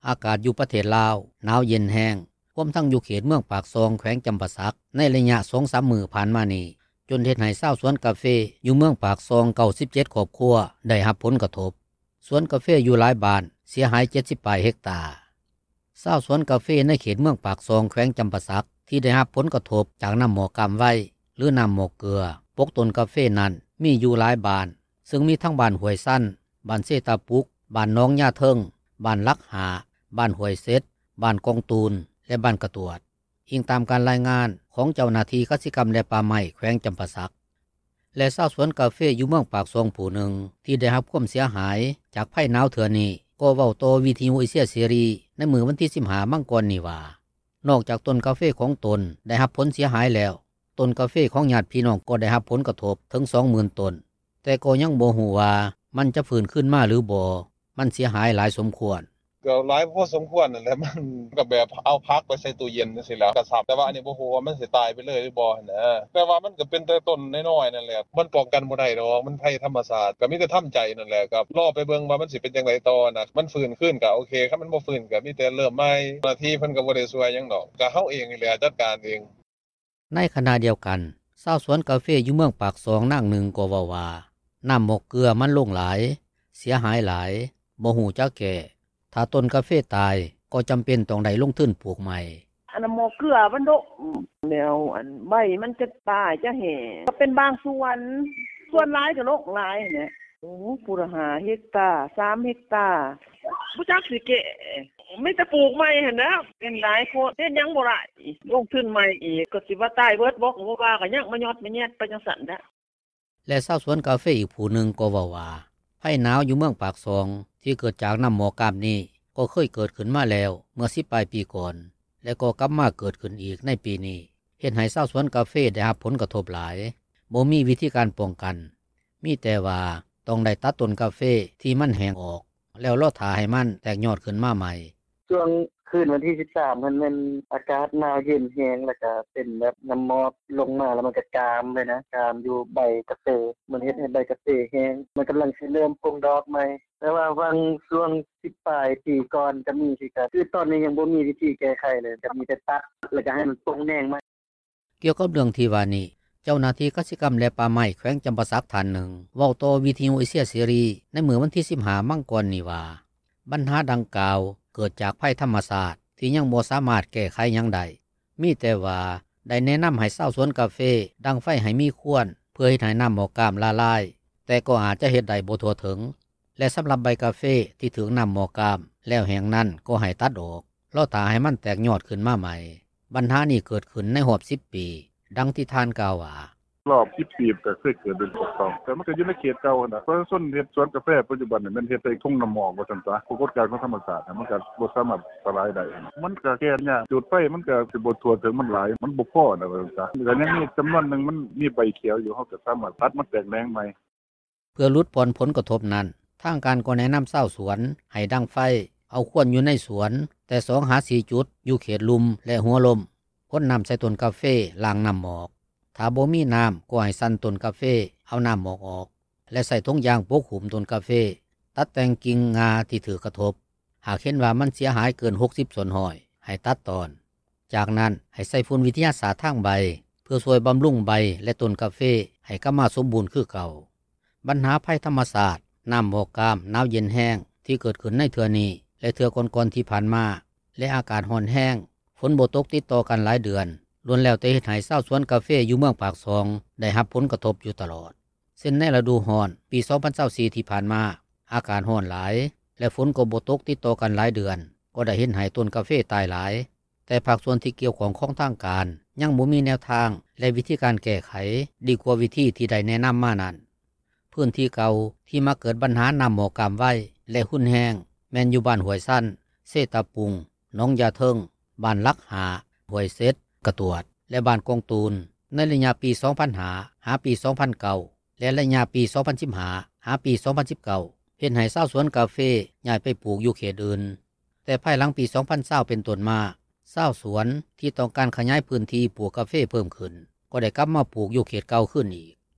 อากาศอยู่ประเทศลาวหนาวเย็นแห้งพร้อมทั้งอยู่เขตเมืองปากซองแขวงจำปาสักในระยะ 2-3 มื้อผ่านมานี้จนเฮ็ดให้ชาวสวนกาแฟอยู่เมืองปากซอง97ครอบครัวได้รับผลกระทบสวนกาแฟอยู่หลายบ้านเสียหาย70ปลายเฮกตาร์ชาวสวนกาแฟในเขตเมืองปากซองแขวงจำปาสักที่ได้รับผลกระทบจากน้ำหมอกกามไว้หรือน้ำหมอกเกลือปกต้นกาแฟนั้นมีอยู่หลายบ้านซึ่งมีทั้งบ้านห้วยสั้นบ้านเซตาปุกบ้านน้องย่าเทิงบ้านลักหาบ้านห้วยเซ็ดบ้านกองตูนและบ้านกระตวดอิงตามการรายงานของเจ้าหน้าที่กสิกรรมและป่าไม้แขวงจำปาสักและชาวสวนกาแฟอยู่เมืองปากซองผู้หนึ่งที่ได้รับความเสียหายจากภัยหนาวเถื่อนี้ก็เว้าต่อวิทยุเอเชียเสรีในมื้อวันที่15มังกรนี้ว่านอกจากต้นกาแฟของตนได้รับผลเสียหายแล้วต้นกาแฟของญาติพี่น้องก็ได้รับผลกระทบถึง 20,000 ต้นแต่ก็ยังบ่ฮู้ว่ามันจะฟื้นขึ้นมาหรือบ่มันเสียหายหลายสมควรก็หลายพอสมควรนั่นแหละมันก็แบบเอาพักไปใส่ตู้เย็นจังซี่แหล้วก็ซับแต่ว่าอันนี้บ่ฮู้ว่ามันสิตายไปเลยหรือบ่นะแต่ว่ามันก็เป็นแต่ต้นน้อยๆนั่นแหละมันป้องกันบ่ได้ดอกมันภัยธรรมชาติก็มีแต่ทำใจนั่นแหละครับรอไปเบิ่งว่ามันสิเป็นจังไดต่อนะมันฟื้นขึ้นก็โอเคคันมันบ่ฟื้นก็มีแต่เริ่มใหม่หน้าที่เพิ่นก็บ่ได้ช่วยหยังดอกก็เฮาเองนี่แหละจัดการเองในขณะเดียวกันชาวสวนกาแฟอยู่เมืองปากซองนางหนึ่งก็เว้าว่าน้ำหมอกเกลือมันลงหลายเสียหายหลายบ่ฮู้จักแก่ถ้าต้นกาแฟตายก็จำเป็นต้องได้ลงทุนปลูกใหม่อันหมอกเกลือมันดกแนวอันใบมันจะตายจะแห้ก็เป็นบางส่วนหลายก็โรคหลายเนี่ยโอ้ปุระ5เฮกตาร์3เฮกตาร์บ่จักสิเกะมีแต่ปลูกใหม่หั่นนะเป็นหลายโพดเฮ็ดหยังบ่ได้ลงทุนใหม่อีกก็สิว่าตายเบิดบ่ก็ว่าก็ยังมายอดมาแยดไปจังซั่นแหละและชาวสวนกาแฟอีกผู้หนึ่งก็เว้าว่าภัยหนาวอยู่เมืองปากซองที่เกิดจากน้ำหมอกกามนี้ก็เคยเกิดขึ้นมาแล้วเมื่อ10 ปลายปีก่อนและก็กลับมาเกิดขึ้นอีกในปีนี้เฮ็ดให้ชาวสวนกาแฟได้รับผลกระทบหลายบ่มีวิธีการป้องกันมีแต่ว่าต้องได้ตัดต้นกาแฟที่มันแห้งออกแล้วรอท่าให้มันแตกยอดขึ้นมาใหม่ช่วงคืนวันที่13มันอากาศหนาวเย็นแฮงแล้วก็เป็นแบบน้ำหมอกลงมาแล้วมันก็กามเลยนะกามอยู่ใบกาแฟมันเฮ็ดให้ใบกาแฟแห้งมันกำลังสิเริ่มปงดอกใหม่แต่ว่าวังช่วง10 ปลายปีก่อนจะมีสิก็คือตอนนี้ยังบ่มีวิธีแก้ไขเลยจะมีแต่ตัดแล้วก็ให้มันปงแหน่งใหม่เกี่ยวกับเรื่องที่ว่านี้เจ้าหน้าที่กสิกรรมและป่าไม้แขวงจำปาสักท่านหนึ่งเว้าต่อวิทยุเอเชียเสรีในมื้อวันที่15มังกรนี้ว่าปัญหาดังกล่าวเกิดจากภัยธรรมชาติที่ยังบ่สามารถแก้ไขหยังได้มีแต่ว่าได้แนะนำให้ชาวสวนกาแฟดังไฟให้มีควรเพื่อให้ให้น้ำหมอกกามละลายแต่ก็อาจจะเฮ็ดได้บ่ทั่วถึงและสำหรับใบกาแฟที่ถึงน้ำหมอกกามแล้วแห้งนั้นก็ให้ตัดออกรอท่าให้มันแตกยอดขึ้นมาใหม่ปัญหานี้เกิดขึ้นในรอบ10 ปีดังที่ท่านกล่าวว่ารอบ10 ปีก็เคยเกิดเป็นปกครองแต่มันก็อยู่ในเขตเก่าน่ะเพราะส่วนเฮ็ดสวนกาแฟปัจจุบันนี่มันเฮ็ดได้ทุ่งน้ำหมอกว่าซั่นซะปรากฏการณ์ของธรรมชาติมันก็บ่สามารถสลายได้มันก็แก้ยากจุดไฟมันก็สิบ่ทั่วถึงมันหลายมันบ่พอน่ะว่าซั่นซะก็ยังมีจำนวนนึงมันมีใบเขียวอยู่เฮาก็สามารถตัดมันแตกแหน่งใหม่เพื่อลดผลกระทบนั้นทางการก็แนะนำชาวสวนให้ดังไฟเอาควรอยู่ในสวนแต่2 หา 4 จุดอยู่เขตลุ่มและหัวลมพ่นน้ำใส่ต้นกาแฟล้างน้ำหมอกถ้าบ่มีน้ำก็ให้สั่นต้นกาแฟเอาน้ำหมอกออกและใส่ถุงยางปกคลุมต้นกาแฟตัดแต่งกิ่งงาที่ถือกระทบหากเห็นว่ามันเสียหายเกิน60ส่วนห้อยให้ตัดตอนจากนั้นให้ใส่ฝุ่นวิทยาศาสตร์ทางใบเพื่อช่วยบำรุงใบและต้นกาแฟให้กลับมาสมบูรณ์คือเก่าปัญหาภัยธรรมชาติน้ำหมอกกามหนาวเย็นแห้งที่เกิดขึ้นในเทื่อนี้และเทื่อก่อนๆที่ผ่านมาและอากาศร้อนแห้งฝนบ่ตกติดต่อกันหลายเดือนล้วนแล้วแต่เฮ็ดให้ชาวสวนกาแฟอยู่เมืองปากซองได้รับผลกระทบอยู่ตลอดเช่นในฤดูร้อนปี2024ที่ผ่านมาอากาศร้อนหลายและฝนก็บ่ตกติดต่อกันหลายเดือนก็ได้เห็นให้ต้นกาแฟตายหลายแต่ภาคส่วนที่เกี่ยวข้องของทางการยังบ่มีแนวทางและวิธีการแก้ไขดีกว่าวิธีที่ได้แนะนำมานั้นพื้นที่เก่าที่มาเกิดปัญหาน้ำหมอกกามไว้และหุ่นแห้งแม่นอยู่บ้านห้วยสั้นเซตาปุงหนองยาเทิงบ้านลักหาห้วยเซ็ดกระตวดและบ้านกองตูนในระยะปี2000หาปี2009และระยะปี2015หาปี2019เฮ็ดให้ชาวสวนกาแฟย้ายไปปลูกอยู่เขตอื่นแต่ภายหลังปี2020เป็นต้นมาชาวสวนที่ต้องการขยายพื้นที่ปลูกกาแฟเพิ่มขึ้นก็ได้กลับมาปลูกอยู่เขตเก่าขึ้นอีก